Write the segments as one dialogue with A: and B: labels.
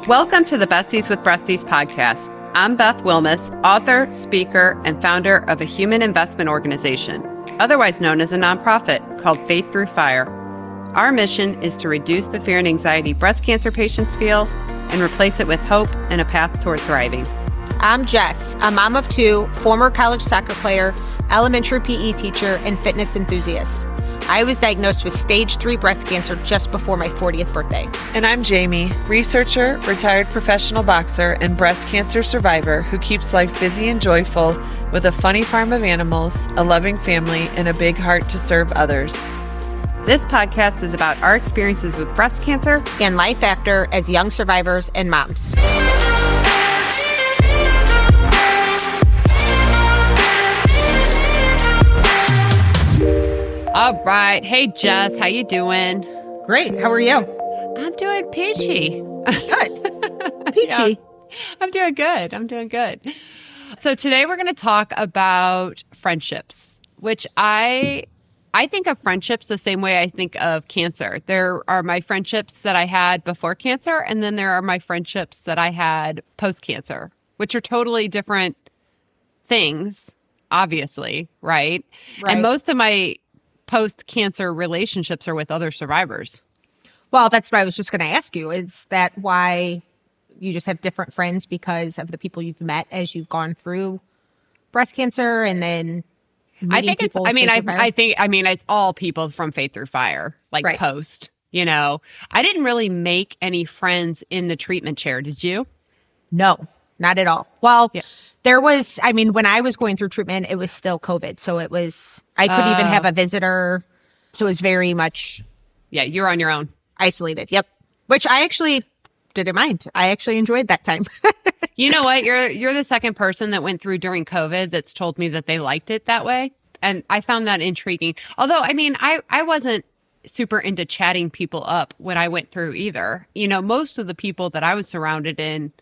A: Welcome to the Besties with Breasties podcast. I'm Beth Wilmus, author, speaker, and founder of a human investment organization, otherwise known as a nonprofit, called Faith Through Fire. Our mission is to reduce the fear and anxiety breast cancer patients feel and replace it with hope and a path toward thriving.
B: I'm Jess, a mom of two, former college soccer player, elementary PE teacher, and fitness enthusiast. I was diagnosed with stage 3 breast cancer just before my 40th birthday.
C: And I'm Jamie, researcher, retired professional boxer, and breast cancer survivor who keeps life busy and joyful with a funny farm of animals, a loving family, and a big heart to serve others.
A: This podcast is about our experiences with breast cancer
B: And life after as young survivors and moms.
A: All right. Hey, Jess, how you doing?
B: Great. How are you?
A: I'm doing peachy.
B: Good. Peachy.
A: Yeah, I'm doing good. So today we're going to talk about friendships, which I think of friendships the same way I think of cancer. There are my friendships that I had before cancer, and then there are my friendships that I had post-cancer, which are totally different things, obviously, right? And most of my post-cancer relationships are with other survivors.
B: Well, that's what I was just going to ask you. Is that why you just have different friends because of the people you've met as you've gone through breast cancer and then
A: I think it's all people from Faith Through Fire, like post, you know. I didn't really make any friends in the treatment chair. Did you?
B: No, not at all. Well, there was, when I was going through treatment, it was still COVID. So I couldn't even have a visitor. So it was very much.
A: Yeah, you're on your own.
B: Isolated. Yep. Which I actually didn't mind. I actually enjoyed that time.
A: You know what? You're the second person that went through during COVID that's told me that they liked it that way. And I found that intriguing. Although, I wasn't super into chatting people up when I went through either. You know, most of the people that I was surrounded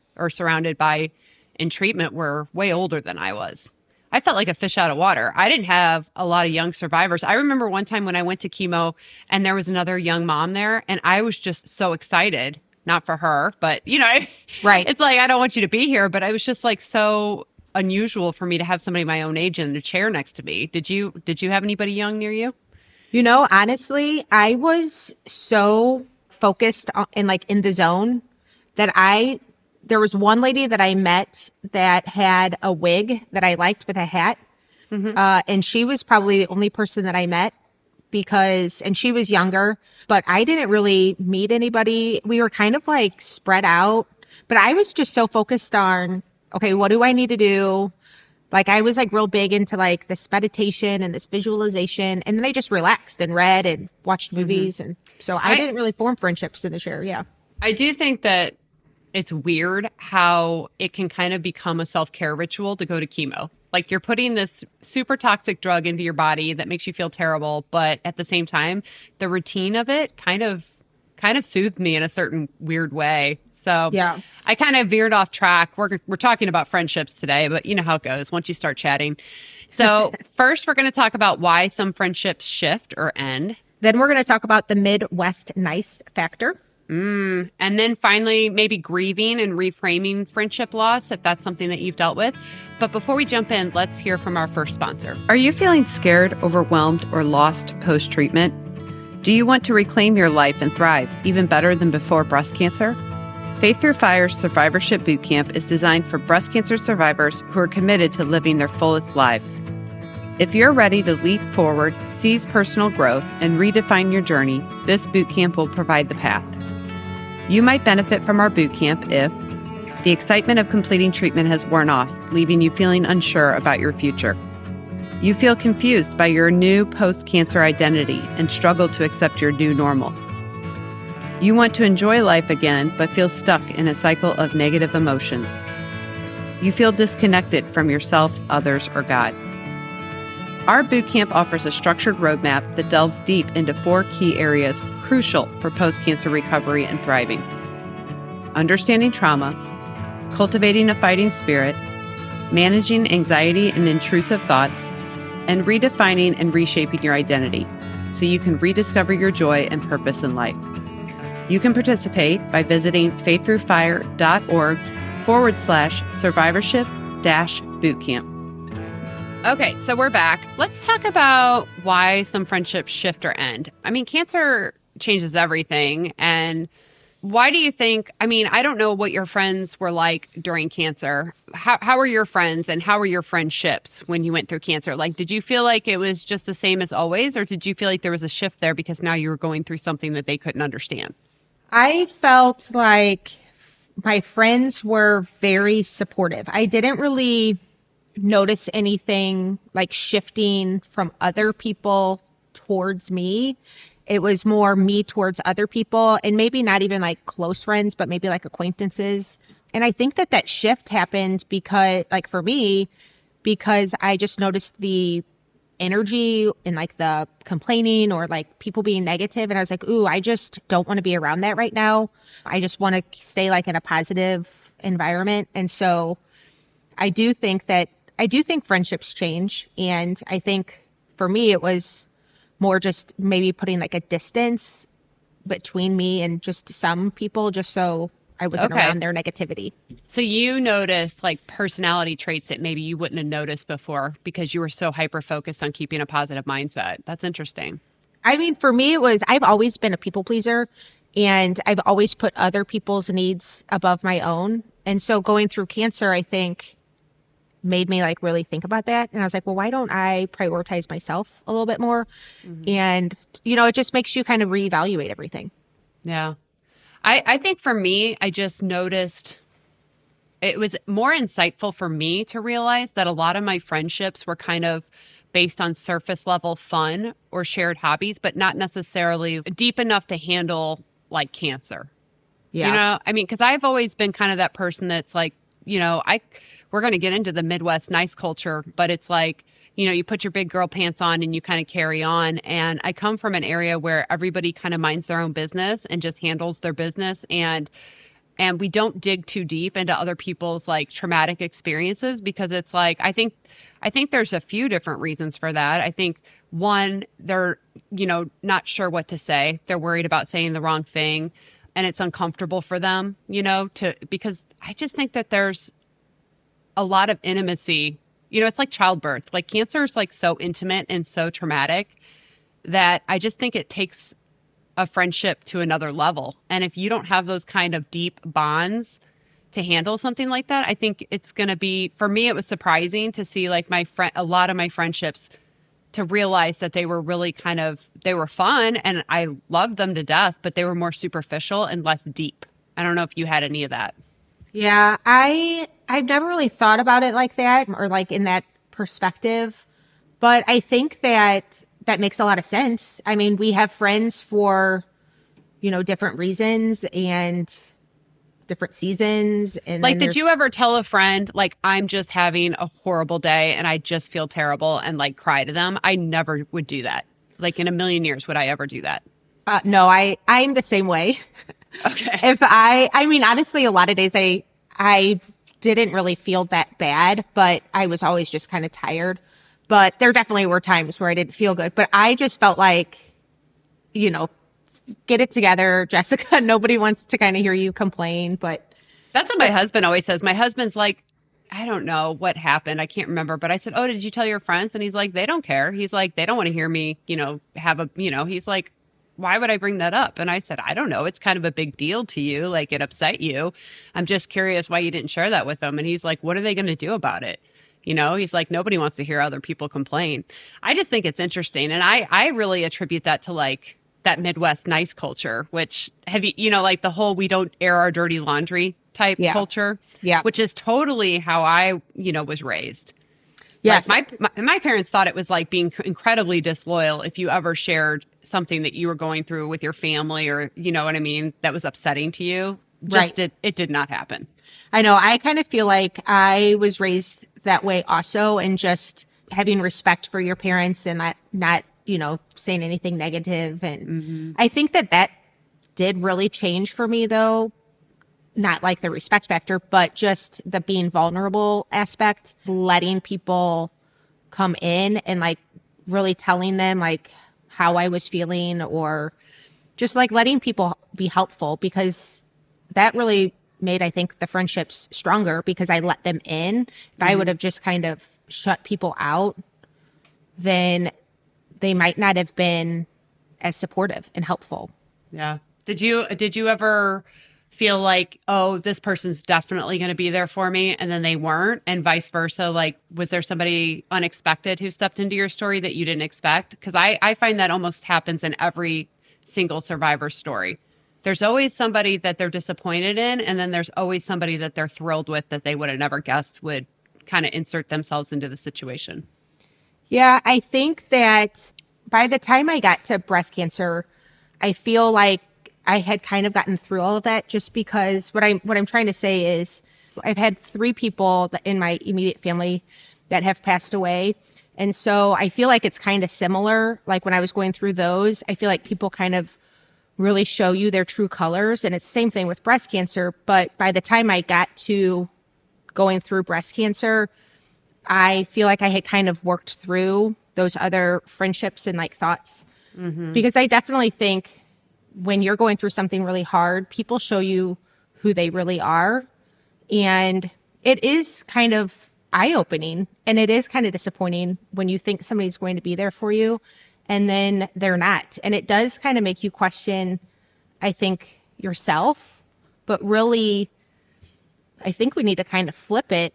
A: by in treatment were way older than I was. I felt like a fish out of water. I didn't have a lot of young survivors. I remember one time when I went to chemo and there was another young mom there and I was just so excited. Not for her, but
B: right.
A: It's like, I don't want you to be here, but I was just like so unusual for me to have somebody my own age in a chair next to me. Did you have anybody young near you?
B: You know, honestly, I was so focused on, in the zone that there was one lady that I met that had a wig that I liked with a hat. Mm-hmm. And she was probably the only person that I met and she was younger, but I didn't really meet anybody. We were kind of spread out, but I was just so focused on, okay, what do I need to do? I was real big into this meditation and this visualization. And then I just relaxed and read and watched movies. Mm-hmm. And so I didn't really form friendships in the chair. Yeah.
A: I do think that it's weird how it can kind of become a self-care ritual to go to chemo. You're putting this super toxic drug into your body that makes you feel terrible, but at the same time, the routine of it kind of soothed me in a certain weird way. So yeah, I kind of veered off track. We're talking about friendships today, but you know how it goes once you start chatting. So first, we're going to talk about why some friendships shift or end.
B: Then we're going to talk about the Midwest nice factor.
A: And then finally, maybe grieving and reframing friendship loss, if that's something that you've dealt with. But before we jump in, let's hear from our first sponsor. Are you feeling scared, overwhelmed, or lost post-treatment? Do you want to reclaim your life and thrive even better than before breast cancer? Faith Through Fire's Survivorship Bootcamp is designed for breast cancer survivors who are committed to living their fullest lives. If you're ready to leap forward, seize personal growth, and redefine your journey, this bootcamp will provide the path. You might benefit from our bootcamp if the excitement of completing treatment has worn off, leaving you feeling unsure about your future. You feel confused by your new post-cancer identity and struggle to accept your new normal. You want to enjoy life again, but feel stuck in a cycle of negative emotions. You feel disconnected from yourself, others, or God. Our bootcamp offers a structured roadmap that delves deep into 4 key areas crucial for post-cancer recovery and thriving: understanding trauma, cultivating a fighting spirit, managing anxiety and intrusive thoughts, and redefining and reshaping your identity so you can rediscover your joy and purpose in life. You can participate by visiting faiththroughfire.org/survivorship-bootcamp. Okay, so we're back. Let's talk about why some friendships shift or end. I mean, cancer changes everything. And why do you think, I mean, I don't know what your friends were like during cancer. How were your friends and how were your friendships when you went through cancer? Like, did you feel like it was just the same as always? Or did you feel like there was a shift there because now you were going through something that they couldn't understand?
B: I felt like my friends were very supportive. I didn't really notice anything like shifting from other people towards me. It was more me towards other people, and maybe not even like close friends, but maybe like acquaintances. And I think that shift happened because, like for me, because I just noticed the energy and like the complaining or like people being negative. And I was like, ooh, I just don't want to be around that right now. I just want to stay like in a positive environment. And so I do think friendships change. And I think for me, it was more just maybe putting like a distance between me and just some people, just so I wasn't around their negativity.
A: So you noticed like personality traits that maybe you wouldn't have noticed before because you were so hyper-focused on keeping a positive mindset. That's interesting.
B: I mean, for me, I've always been a people pleaser, and I've always put other people's needs above my own. And so going through cancer, I think, made me like really think about that. And I was like, well, why don't I prioritize myself a little bit more? Mm-hmm. And, it just makes you kind of reevaluate everything.
A: Yeah. I think for me, I just noticed it was more insightful for me to realize that a lot of my friendships were kind of based on surface level fun or shared hobbies, but not necessarily deep enough to handle like cancer.
B: Yeah.
A: I mean, because I've always been kind of that person that's like, we're going to get into the Midwest nice culture, but it's like, you put your big girl pants on and you kind of carry on. And I come from an area where everybody kind of minds their own business and just handles their business. And we don't dig too deep into other people's like traumatic experiences because it's like, I think there's a few different reasons for that. I think one, they're, not sure what to say. They're worried about saying the wrong thing and it's uncomfortable for them, because I just think that there's a lot of intimacy. It's like childbirth. Like cancer is like so intimate and so traumatic that I just think it takes a friendship to another level. And if you don't have those kind of deep bonds to handle something like that, I think it's going to be, for me, it was surprising to see like a lot of my friendships to realize that they were really they were fun and I loved them to death, but they were more superficial and less deep. I don't know if you had any of that.
B: Yeah, I've never really thought about it like that or like in that perspective, but I think that makes a lot of sense. I mean, we have friends for, different reasons and different seasons. And
A: like, did you ever tell a friend, like, I'm just having a horrible day and I just feel terrible and like cry to them? I never would do that. Like in a million years, would I ever do that?
B: No, I'm the same way.
A: Okay.
B: I mean, honestly, a lot of days I didn't really feel that bad, but I was always just kind of tired. But there definitely were times where I didn't feel good. But I just felt like, get it together, Jessica. Nobody wants to kind of hear you complain. But
A: that's what my husband always says. My husband's like, I don't know what happened. I can't remember. But I said, oh, did you tell your friends? And he's like, they don't care. He's like, they don't want to hear me, he's like, why would I bring that up? And I said, I don't know. It's kind of a big deal to you. Like it upset you. I'm just curious why you didn't share that with them. And he's like, what are they going to do about it? He's like, nobody wants to hear other people complain. I just think it's interesting. And I really attribute that to like that Midwest nice culture, which like the whole, we don't air our dirty laundry type culture, which is totally how I, was raised.
B: Yes.
A: Like my parents thought it was like being incredibly disloyal if you ever shared something that you were going through with your family or, you know what I mean, that was upsetting to you. It did not happen.
B: I know. I kind of feel like I was raised that way also, and just having respect for your parents and not saying anything negative. And I think that did really change for me though. Not like the respect factor, but just the being vulnerable aspect, letting people come in and like really telling them like how I was feeling or just like letting people be helpful, because that really made, I think, the friendships stronger because I let them in. If I would have just kind of shut people out, then they might not have been as supportive and helpful.
A: Yeah. Did you ever feel like, oh, this person's definitely going to be there for me, and then they weren't, and vice versa? Like, was there somebody unexpected who stepped into your story that you didn't expect? Because I find that almost happens in every single survivor story. There's always somebody that they're disappointed in, and then there's always somebody that they're thrilled with that they would have never guessed would kind of insert themselves into the situation.
B: Yeah, I think that by the time I got to breast cancer, I feel like I had kind of gotten through all of that, just because what I'm trying to say is I've had 3 people in my immediate family that have passed away. And so I feel like it's kind of similar. Like when I was going through those, I feel like people kind of really show you their true colors. And it's the same thing with breast cancer. But by the time I got to going through breast cancer, I feel like I had kind of worked through those other friendships and like thoughts. Because I definitely think when you're going through something really hard, people show you who they really are. And it is kind of eye-opening, and it is kind of disappointing when you think somebody's going to be there for you and then they're not. And it does kind of make you question, I think, yourself. But really, I think we need to kind of flip it,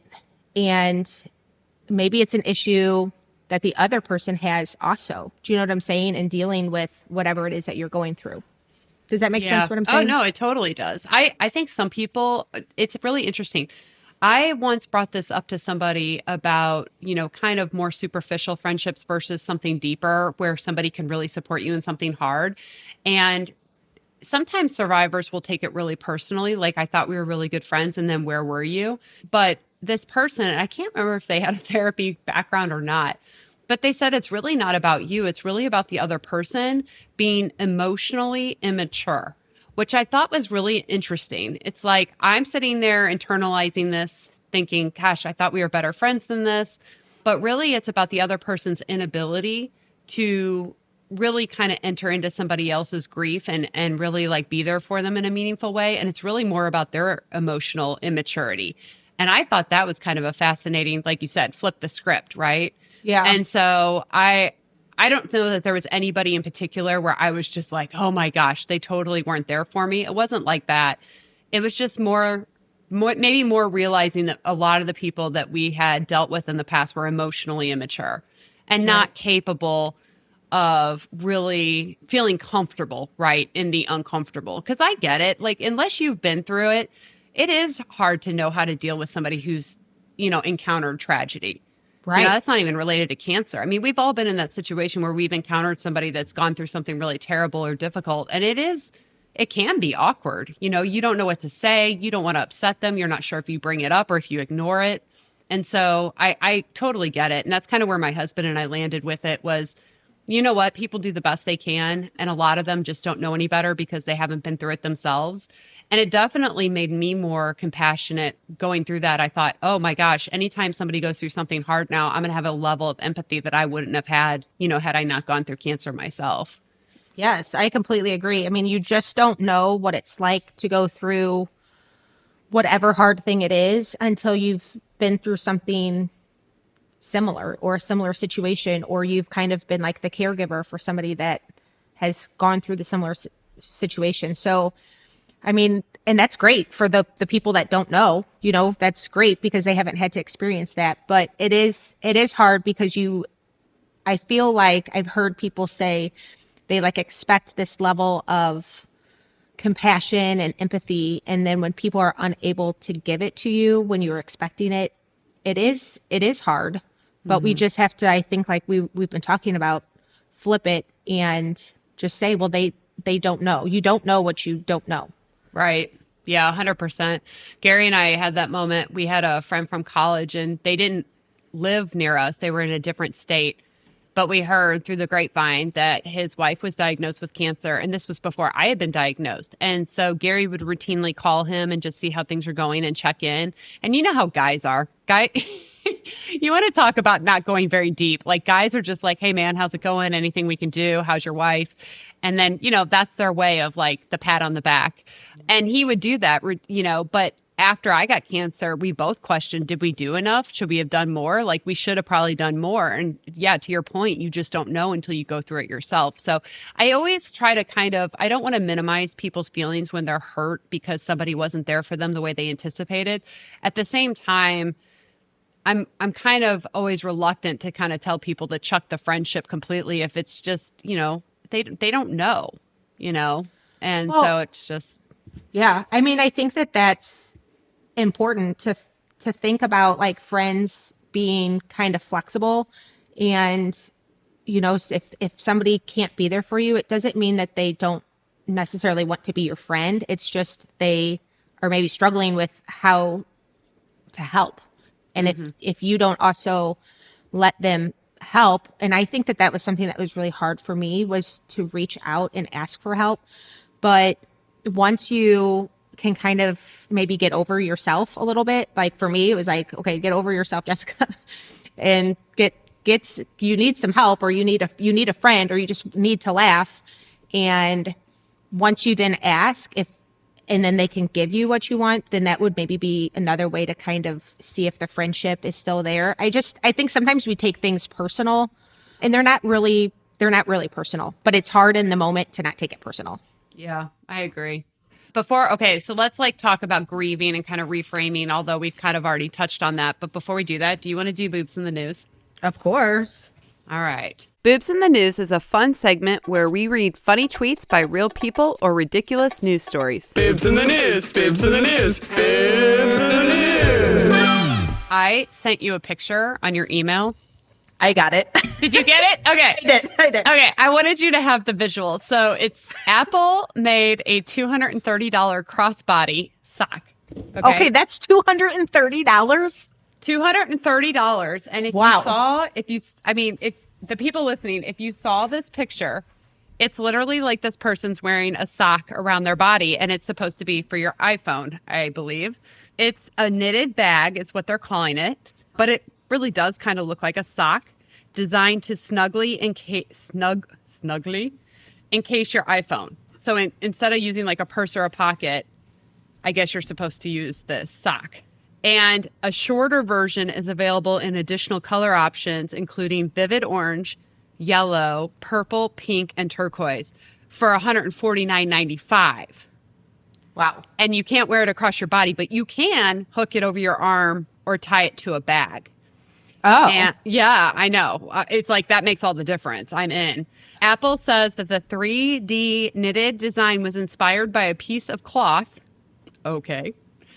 B: and maybe it's an issue that the other person has also. Do you know what I'm saying? And dealing with whatever it is that you're going through. Does that make sense what I'm saying?
A: Oh, no, it totally does. I think some people, it's really interesting. I once brought this up to somebody about, kind of more superficial friendships versus something deeper where somebody can really support you in something hard. And sometimes survivors will take it really personally. Like, I thought we were really good friends, and then where were you? But this person, I can't remember if they had a therapy background or not, but they said it's really not about you. It's really about the other person being emotionally immature, which I thought was really interesting. It's like I'm sitting there internalizing this, thinking, gosh, I thought we were better friends than this. But really, it's about the other person's inability to really kind of enter into somebody else's grief and really like be there for them in a meaningful way. And it's really more about their emotional immaturity. And I thought that was kind of a fascinating, like you said, flip the script, right?
B: Yeah.
A: And so I don't know that there was anybody in particular where I was just like, oh my gosh, they totally weren't there for me. It wasn't like that. It was just more maybe more realizing that a lot of the people that we had dealt with in the past were emotionally immature and not capable of really feeling comfortable, right, in the uncomfortable. Because I get it. Like, unless you've been through it, it is hard to know how to deal with somebody who's, encountered tragedy.
B: Right.
A: That's not even related to cancer. I mean, we've all been in that situation where we've encountered somebody that's gone through something really terrible or difficult. And it can be awkward. You don't know what to say. You don't want to upset them. You're not sure if you bring it up or if you ignore it. And so I totally get it. And that's kind of where my husband and I landed with it was, you know what? People do the best they can. And a lot of them just don't know any better because they haven't been through it themselves. And it definitely made me more compassionate going through that. I thought, oh my gosh, anytime somebody goes through something hard now, I'm going to have a level of empathy that I wouldn't have had, had I not gone through cancer myself.
B: Yes, I completely agree. I mean, you just don't know what it's like to go through whatever hard thing it is until you've been through something similar or a similar situation, or you've kind of been like the caregiver for somebody that has gone through the similar situation. So, I mean, and that's great for the people that don't know, that's great because they haven't had to experience that. But it is hard because I feel like I've heard people say they like expect this level of compassion and empathy. And then when people are unable to give it to you when you're expecting it, it is hard. But we just have to, I think, like we've been talking about, flip it and just say, well, they don't know. You don't know what you don't know.
A: Right. Yeah, 100%. Gary and I had that moment. We had a friend from college and they didn't live near us. They were in a different state. But we heard through the grapevine that his wife was diagnosed with cancer. And this was before I had been diagnosed. And so Gary would routinely call him and just see how things are going and check in. And you know how guys are. you want to talk about not going very deep. Like guys are just like, hey man, how's it going? Anything we can do? How's your wife? And then, that's their way of like the pat on the back. And he would do that, but after I got cancer, we both questioned, did we do enough? Should we have done more? Like we should have probably done more. And yeah, to your point, you just don't know until you go through it yourself. So I always try to I don't want to minimize people's feelings when they're hurt because somebody wasn't there for them the way they anticipated. At the same time, I'm kind of always reluctant to kind of tell people to chuck the friendship completely if it's just, they don't know, and so it's just.
B: Yeah. I mean, I think that's important to think about like friends being kind of flexible and, if somebody can't be there for you, it doesn't mean that they don't necessarily want to be your friend. It's just they are maybe struggling with how to help. And if you don't also let them help, and I think that was something that was really hard for me was to reach out and ask for help. But once you can kind of maybe get over yourself a little bit, like for me, it was like, okay, get over yourself, Jessica, and you need some help, or you need a friend, or you just need to laugh. And once you then ask and then they can give you what you want, then that would maybe be another way to kind of see if the friendship is still there. I think sometimes we take things personal, and they're not really personal, but it's hard in the moment to not take it personal.
A: Yeah, I agree. So let's like talk about grieving and kind of reframing, although we've kind of already touched on that. But before we do that, do you want to do Boobs in the News?
B: Of course.
A: All right. Boobs in the News is a fun segment where we read funny tweets by real people or ridiculous news stories.
D: Boobs in the News, Boobs in the News, Boobs in the News.
A: I sent you a picture on your email.
B: I got it.
A: Did you get it? Okay.
B: I did.
A: Okay. I wanted you to have the visual. So Apple made a $230 crossbody sock.
B: Okay, that's $230.
A: $230. And if the people listening, if you saw this picture, it's literally like this person's wearing a sock around their body, and it's supposed to be for your iPhone, I believe. It's a knitted bag is what they're calling it, but it really does kind of look like a sock designed to snugly encase your iPhone. So instead of using like a purse or a pocket, I guess you're supposed to use this sock. And a shorter version is available in additional color options, including vivid orange, yellow, purple, pink, and turquoise for $149.95.
B: Wow.
A: And you can't wear it across your body, but you can hook it over your arm or tie it to a bag.
B: Oh.
A: And yeah, I know. It's like that makes all the difference. I'm in. Apple says that the 3D knitted design was inspired by a piece of cloth. Okay.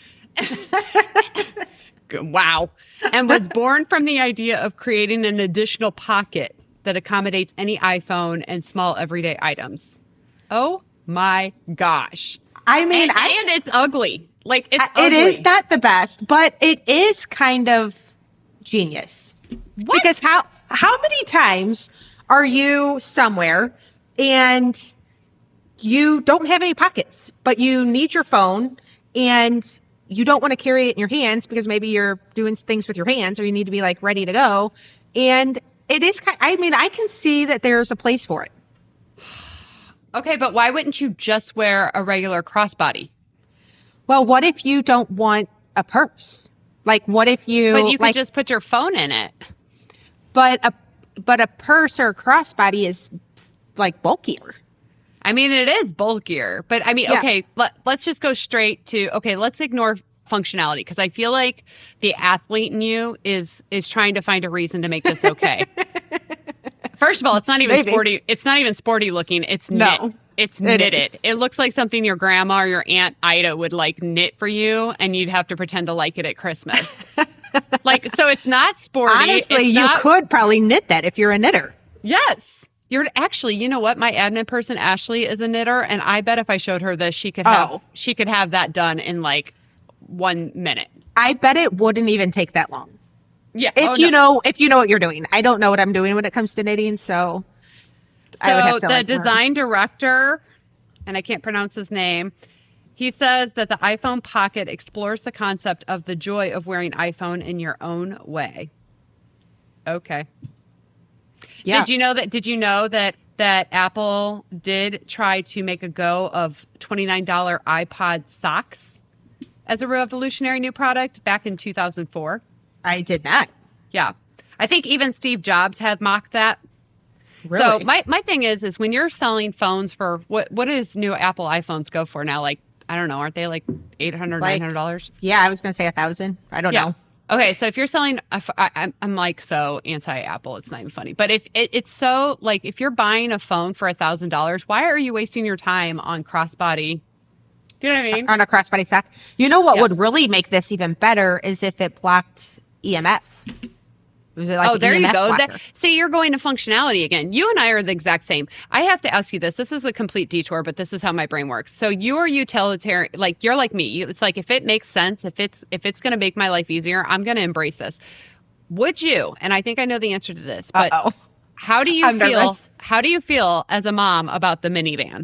A: Wow. And was born from the idea of creating an additional pocket that accommodates any iPhone and small everyday items. Oh my gosh.
B: I mean,
A: and it's ugly. Like it's
B: it
A: ugly.
B: is not the best, but it is kind of genius.
A: What?
B: Because how many times are you somewhere and you don't have any pockets, but you need your phone and you don't want to carry it in your hands because maybe you're doing things with your hands or you need to be like ready to go. And it is I can see that there's a place for it.
A: Okay, but why wouldn't you just wear a regular crossbody?
B: Well, what if you don't want a purse? Like, what if you...
A: But you could just put your phone in it.
B: But a purse or a crossbody is, like, bulkier.
A: I mean, it is bulkier. But, I mean,
B: Yeah.
A: okay, let's just go straight to... Okay, let's ignore functionality because I feel like the athlete in you is trying to find a reason to make this okay. First of all, it's not even sporty. It's not even sporty looking. It's knit.
B: No,
A: It's knitted.
B: is.
A: It looks like something your grandma or your Aunt Ida would like knit for you, and you'd have to pretend to like it at Christmas. Like, so it's not sporty.
B: Honestly,
A: It's
B: you
A: not-
B: could probably knit that if you're a knitter.
A: Yes. You're actually, you know what? My admin person, Ashley, is a knitter, and I bet if I showed her this, she could have that done in like 1 minute.
B: I bet it wouldn't even take that long.
A: Yeah.
B: If you know what you're doing. I don't know what I'm doing when it comes to knitting, so I would have to
A: the
B: learn.
A: design director, and I can't pronounce his name, He says that the iPhone Pocket explores the concept of the joy of wearing iPhone in your own way. Okay.
B: Yeah.
A: Did you know that Apple did try to make a go of $29 iPod socks as a revolutionary new product back in 2004?
B: I did not.
A: Yeah. I think even Steve Jobs had mocked that.
B: Really?
A: So my thing is when you're selling phones for what does new Apple iPhones go for now? Like, I don't know. Aren't they like $800,
B: Like,
A: $900?
B: Yeah, I was going to say 1,000. I don't know.
A: Okay, so if you're selling, I'm like so anti-Apple, it's not even funny. But if it's so like if you're buying a phone for $1,000, why are you wasting your time on crossbody? Do you know what I mean?
B: On a crossbody sock. You know what
A: Yeah.
B: would really make this even better is if it blocked EMF. Was it like
A: Oh,
B: an
A: there you
B: EMF
A: go.
B: blocker?
A: See, you're going to functionality again. You and I are the exact same. I have to ask you this. This is a complete detour, but this is how my brain works. So you're utilitarian, like you're like me. It's like if it makes sense, if it's going to make my life easier, I'm going to embrace this. Would you? And I think I know the answer to this, but
B: Uh-oh.
A: how do you
B: I'm
A: feel?
B: nervous.
A: How do you feel as a mom about the minivan?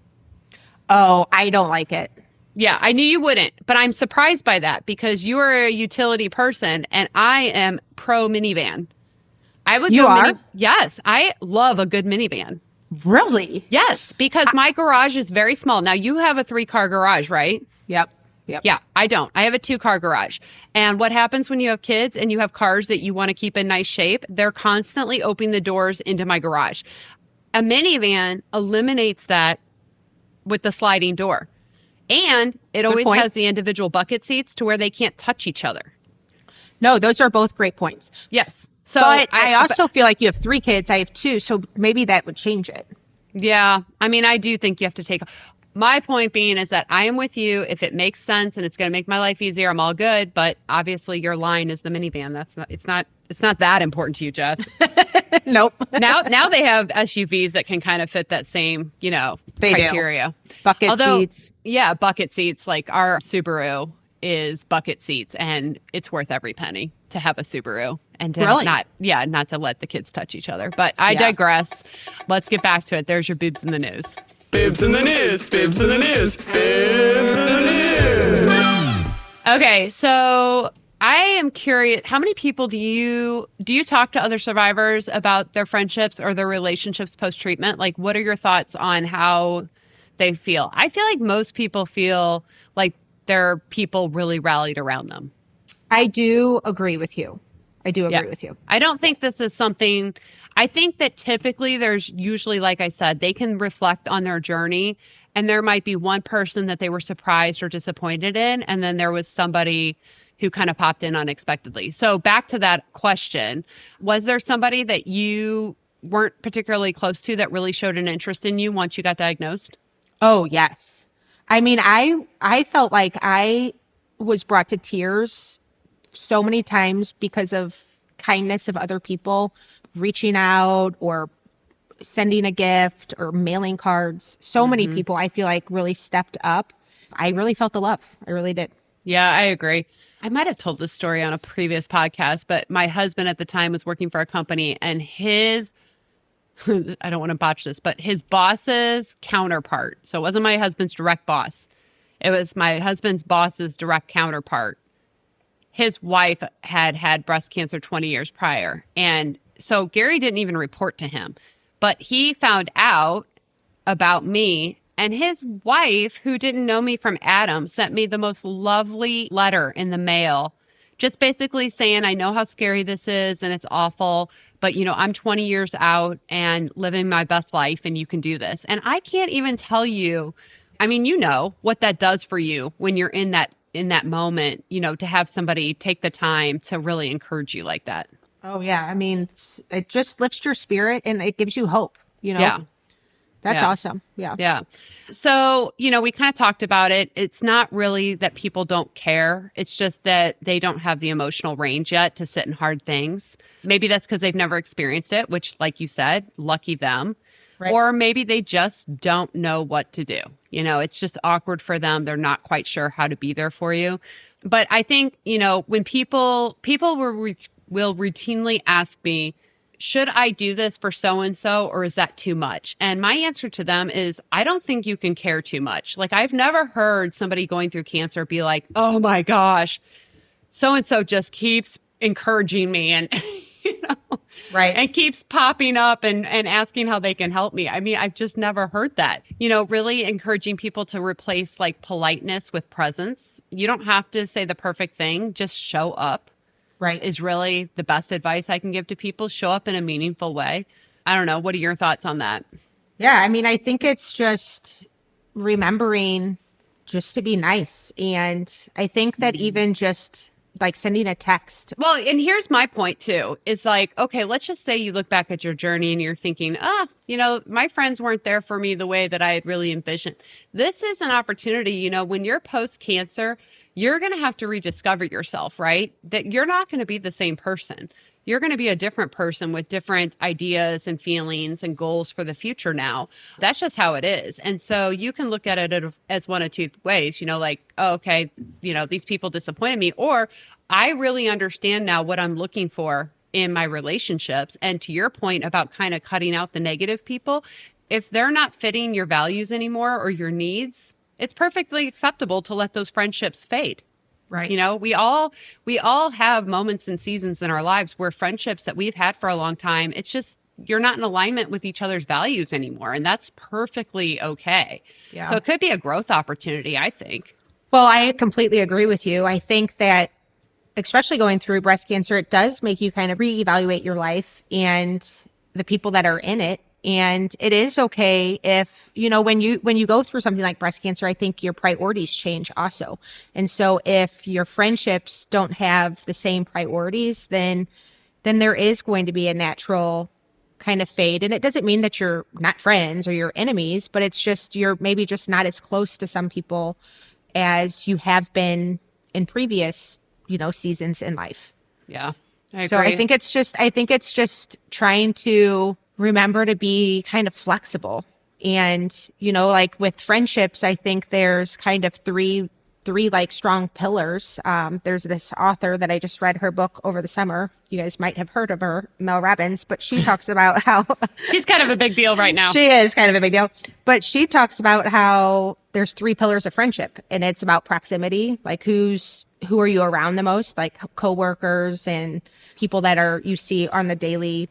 B: Oh, I don't like it.
A: Yeah, I knew you wouldn't, but I'm surprised by that because you are a utility person and I am pro minivan. I would
B: You
A: go
B: are?
A: Yes, I love a good minivan.
B: Really?
A: Yes, because my garage is very small. Now you have a 3-car garage, right?
B: Yep.
A: Yeah, I don't. I have a 2-car garage. And what happens when you have kids and you have cars that you want to keep in nice shape? They're constantly opening the doors into my garage. A minivan eliminates that with the sliding door. And it always
B: point.
A: has the individual bucket seats to where they can't touch each other.
B: No, those are both great points.
A: Yes. So
B: But I also feel like you have 3 kids. I have 2, so maybe that would change it.
A: yeah, I mean, I do think you have to take. My point being is that I am with you. If it makes sense and it's going to make my life easier, I'm all good. But obviously, your line is the minivan. That's not. It's not that important to you, Jess.
B: Nope.
A: Now they have SUVs that can kind of fit that same
B: They do.
A: criteria.
B: Bucket seats.
A: Yeah, bucket seats. Like our Subaru is bucket seats, and it's worth every penny to have a Subaru and to
B: Really?
A: not to let the kids touch each other. But I
B: Yeah.
A: digress. Let's get back to it. There's your boobs in the news.
D: Bibs in the news, bibs in the news, bibs in the news.
A: Okay, so I am curious, how many people do you talk to other survivors about their friendships or their relationships post-treatment? Like, what are your thoughts on how they feel? I feel like most people feel like their people really rallied around them.
B: I do agree with you. I do agree
A: Yeah.
B: with you.
A: I don't think this is something, I think that typically there's usually, like I said, they can reflect on their journey and there might be one person that they were surprised or disappointed in. And then there was somebody who kind of popped in unexpectedly. So back to that question, was there somebody that you weren't particularly close to that really showed an interest in you once you got diagnosed?
B: Oh, yes. I mean, I felt like I was brought to tears so many times because of kindness of other people reaching out or sending a gift or mailing cards. So many people I feel like really stepped up. I really felt the love. I really did.
A: Yeah, I agree. I might have told this story on a previous podcast, but my husband at the time was working for a company and his, I don't want to botch this, but his boss's counterpart. So it wasn't my husband's direct boss. It was my husband's boss's direct counterpart. His wife had had breast cancer 20 years prior. And so Gary didn't even report to him, but he found out about me. And his wife, who didn't know me from Adam, sent me the most lovely letter in the mail, just basically saying, I know how scary this is and it's awful, but I'm 20 years out and living my best life and you can do this. And I can't even tell you, I mean, what that does for you when you're in that moment, to have somebody take the time to really encourage you like that.
B: Oh, yeah. I mean, it just lifts your spirit and it gives you hope,
A: Yeah.
B: That's
A: Yeah.
B: awesome. Yeah.
A: Yeah. So, we kind of talked about it. It's not really that people don't care. It's just that they don't have the emotional range yet to sit in hard things. Maybe that's because they've never experienced it, which, like you said, lucky them.
B: Right.
A: Or maybe they just don't know what to do. It's just awkward for them. They're not quite sure how to be there for you. But I think, when people will routinely ask me, should I do this for so-and-so or is that too much? And my answer to them is, I don't think you can care too much. Like, I've never heard somebody going through cancer be like, oh my gosh, so-and-so just keeps encouraging me and, you know,
B: Right.
A: and keeps popping up and asking how they can help me. I mean, I've just never heard that. You know, really encouraging people to replace like politeness with presence. You don't have to say the perfect thing, just show up.
B: Right.
A: Is really the best advice I can give to people. Show up in a meaningful way. I don't know. What are your thoughts on that?
B: Yeah, I mean, I think it's just remembering just to be nice. And I think that even just like sending a text.
A: Well, and here's my point too, is like, okay, let's just say you look back at your journey and you're thinking, you know, my friends weren't there for me the way that I had really envisioned. This is an opportunity, you know, when you're post-cancer, you're going to have to rediscover yourself, right? That you're not going to be the same person. You're going to be a different person with different ideas and feelings and goals for the future now. That's just how it is. And so you can look at it as one of two ways, you know, like, oh, okay, you know, these people disappointed me, or I really understand now what I'm looking for in my relationships. And to your point about kind of cutting out the negative people, if they're not fitting your values anymore or your needs, it's perfectly acceptable to let those friendships fade.
B: Right.
A: You know, we all have moments and seasons in our lives where friendships that we've had for a long time, it's just, you're not in alignment with each other's values anymore. And that's perfectly okay.
B: Yeah.
A: So it could be a growth opportunity, I think.
B: Well, I completely agree with you. I think that especially going through breast cancer, it does make you kind of reevaluate your life and the people that are in it. And it is okay if, you know, when you go through something like breast cancer, I think your priorities change also. And so if your friendships don't have the same priorities, then there is going to be a natural kind of fade. And it doesn't mean that you're not friends or you're enemies, but it's just you're maybe just not as close to some people as you have been in previous, you know, seasons in life.
A: Yeah. I agree.
B: So I think it's just trying to remember to be kind of flexible. And, you know, like with friendships, I think there's kind of three like strong pillars. There's this author that I just read her book over the summer. You guys might have heard of her, Mel Robbins, but she talks about how
A: she's kind of a big deal right now.
B: She is kind of a big deal, but she talks about how there's three pillars of friendship, and it's about proximity, like who are you around the most, like coworkers and people that you see on the daily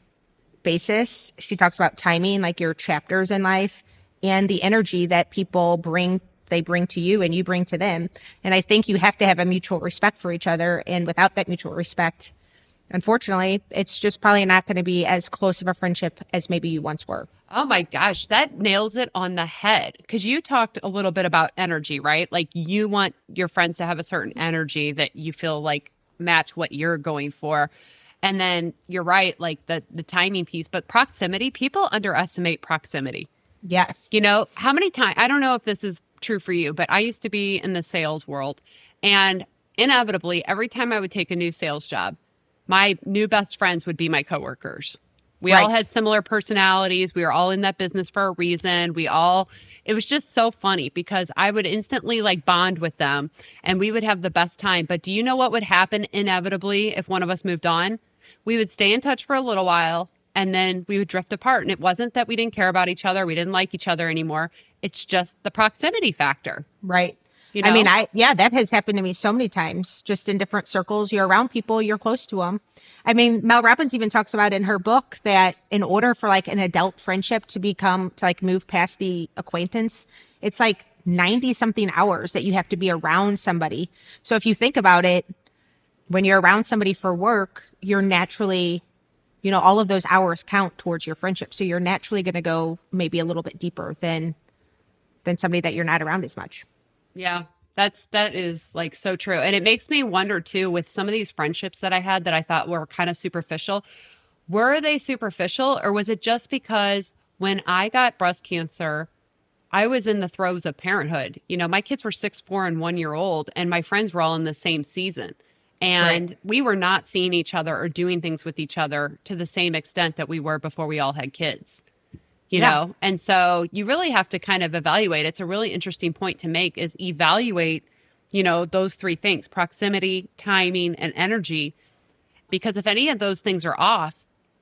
B: basis. She talks about timing, like your chapters in life, and the energy that people bring to you and you bring to them. And I think you have to have a mutual respect for each other. And without that mutual respect, unfortunately, it's just probably not going to be as close of a friendship as maybe you once were.
A: Oh my gosh, that nails it on the head. Because you talked a little bit about energy, right? Like you want your friends to have a certain energy that you feel like match what you're going for. And then you're right, like the timing piece, but proximity, people underestimate proximity.
B: Yes.
A: You know, how many times, I don't know if this is true for you, but I used to be in the sales world, and inevitably every time I would take a new sales job, my new best friends would be my coworkers. We all had similar personalities. We were all in that business for a reason. It was just so funny because I would instantly like bond with them and we would have the best time. But do you know what would happen inevitably if one of us moved on? We would stay in touch for a little while and then we would drift apart. And it wasn't that we didn't care about each other. We didn't like each other anymore. It's just the proximity factor.
B: Right.
A: You know?
B: I mean, that has happened to me so many times, just in different circles. You're around people, you're close to them. I mean, Mel Robbins even talks about in her book that in order for like an adult friendship to move past the acquaintance, it's like 90 something hours that you have to be around somebody. So if you think about it, when you're around somebody for work, you're naturally, you know, all of those hours count towards your friendship. So you're naturally going to go maybe a little bit deeper than somebody that you're not around as much.
A: Yeah, that is like so true. And it makes me wonder too, with some of these friendships that I had that I thought were kind of superficial, were they superficial or was it just because when I got breast cancer, I was in the throes of parenthood. You know, my kids were 6, 4, and 1 year old, and my friends were all in the same season. And we were not seeing each other or doing things with each other to the same extent that we were before we all had kids. You know, and so you really have to kind of evaluate. It's a really interesting point to make is evaluate, you know, those three things, proximity, timing, and energy, because if any of those things are off,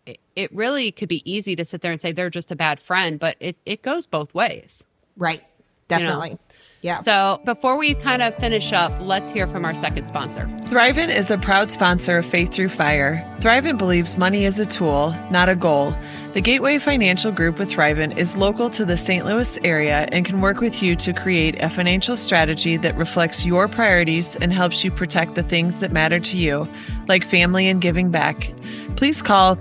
A: it really could be easy to sit there and say they're just a bad friend, but it goes both ways.
B: Right. Definitely. Yeah.
A: So before we kind of finish up, let's hear from our second sponsor.
C: Thrivent is a proud sponsor of Faith Through Fire. Thrivent believes money is a tool, not a goal. The Gateway Financial Group with Thrivent is local to the St. Louis area and can work with you to create a financial strategy that reflects your priorities and helps you protect the things that matter to you, like family and giving back. Please call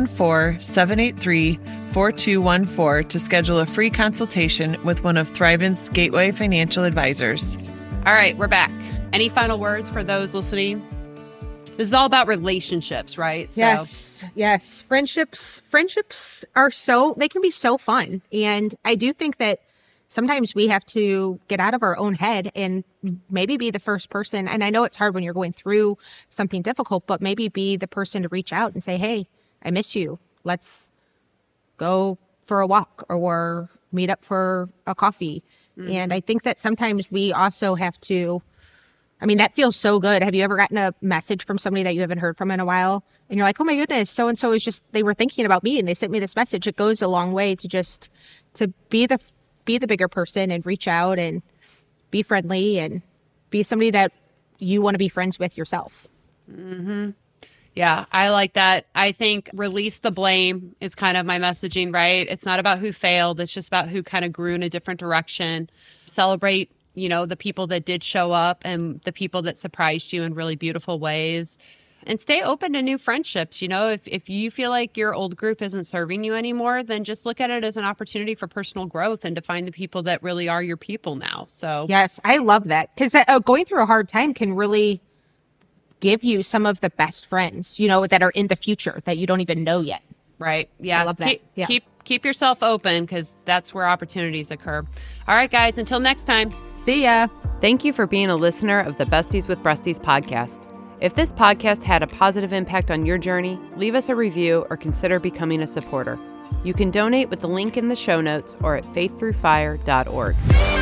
C: 314-783-4214 to schedule a free consultation with one of Thrivent's Gateway Financial Advisors.
A: All right, we're back. Any final words for those listening? This is all about relationships, right? So,
B: Yes. Friendships are they can be so fun. And I do think that sometimes we have to get out of our own head and maybe be the first person. And I know it's hard when you're going through something difficult, but maybe be the person to reach out and say, hey, I miss you. Let's go for a walk or meet up for a coffee. Mm-hmm. And I think that sometimes we also have to, that feels so good. Have you ever gotten a message from somebody that you haven't heard from in a while? And you're like, oh my goodness, so-and-so is they were thinking about me and they sent me this message. It goes a long way to be the bigger person and reach out and be friendly and be somebody that you want to be friends with yourself.
A: Mm-hmm. Yeah, I like that. I think release the blame is kind of my messaging, right? It's not about who failed. It's just about who kind of grew in a different direction. Celebrate, the people that did show up and the people that surprised you in really beautiful ways. And stay open to new friendships. If you feel like your old group isn't serving you anymore, then just look at it as an opportunity for personal growth and to find the people that really are your people now. So
B: yes, I love that, because going through a hard time can really give you some of the best friends, that are in the future that you don't even know yet.
A: Right. Yeah.
B: I love that.
A: Keep yourself open, because that's where opportunities occur. All right, guys, until next time.
B: See ya.
A: Thank you for being a listener of the Besties with Breasties podcast. If this podcast had a positive impact on your journey, leave us a review or consider becoming a supporter. You can donate with the link in the show notes or at faiththroughfire.org.